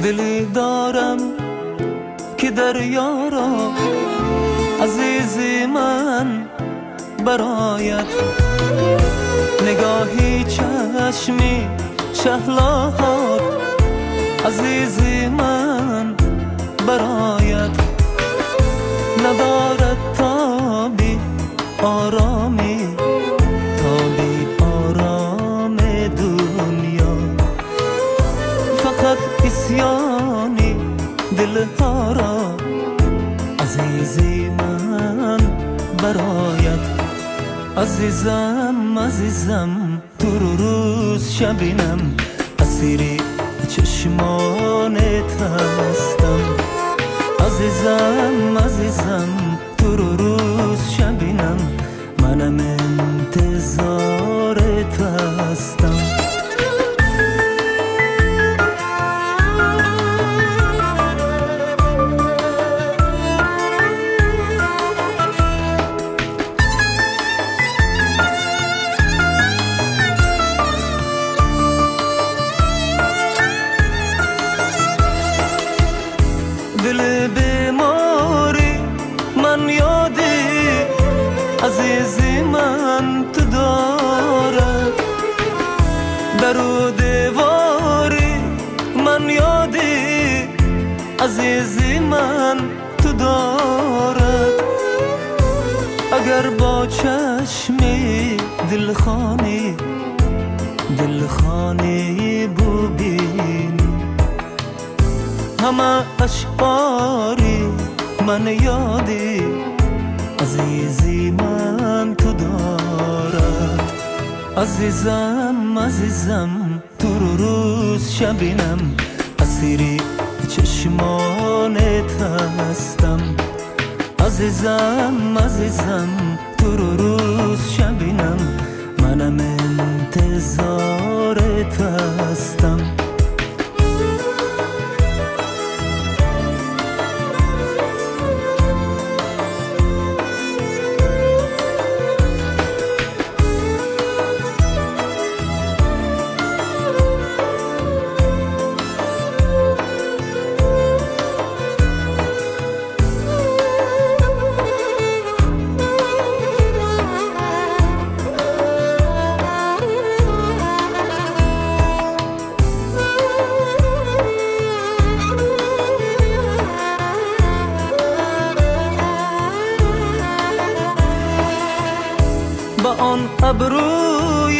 دلی دارم که دریا را عزیزی من برایت، نگاهی چشمی شهلاهات عزیزی من برایت، ندارد تابی آرامی تابی آرام دنیا، فقط اسیانی دلها را عزیزی من برایت. عزیزم عزیزم تو روز شبینم، اسیری چشمانت هستم. عزیزم عزیزم تو روز شبینم، منم انتظارت هستم. دل بیماری من یادی عزیزی من تو دارد، در و دیواری من یادی عزیزی من تو دارد. اگر با چشمی دلخانی ببینی، همه اشعاری من یادی عزیزی من تو دارد. عزیزم عزیزم تو روز شبینم، اسیری چشمانت هستم. عزیزم عزیزم تو روز شبینم، منم انتظارت هستم. با آن ابروی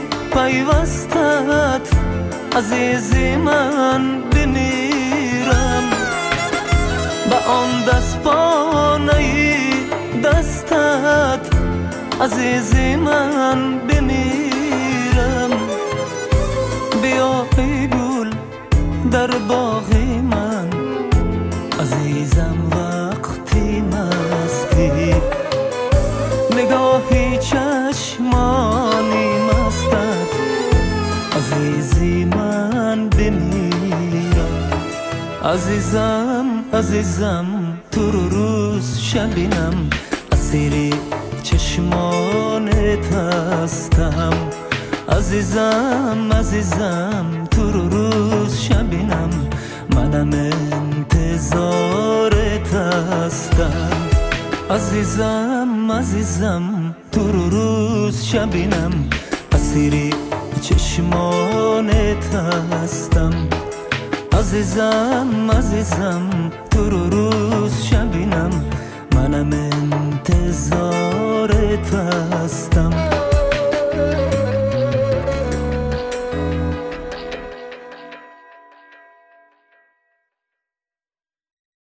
پیوستت عزیزی من بمیرم، با آن دستپانه دستت عزیزی من بمیرم. بیا ای گل در باغ من عزیزم وقتی مستی، نگاهی چشمانی مستت عزیزی من بمیرم. عزیزم عزیزم تو روز شبینم، اسیری چشمانت هستم. عزیزم عزیزم تو روز شبینم، منم انتظارت هستم. عزیزم عزیزم تو روز شبینم، اسیری چشمانت هستم. عزیزم عزیزم تو روز شبینم، منم انتظارت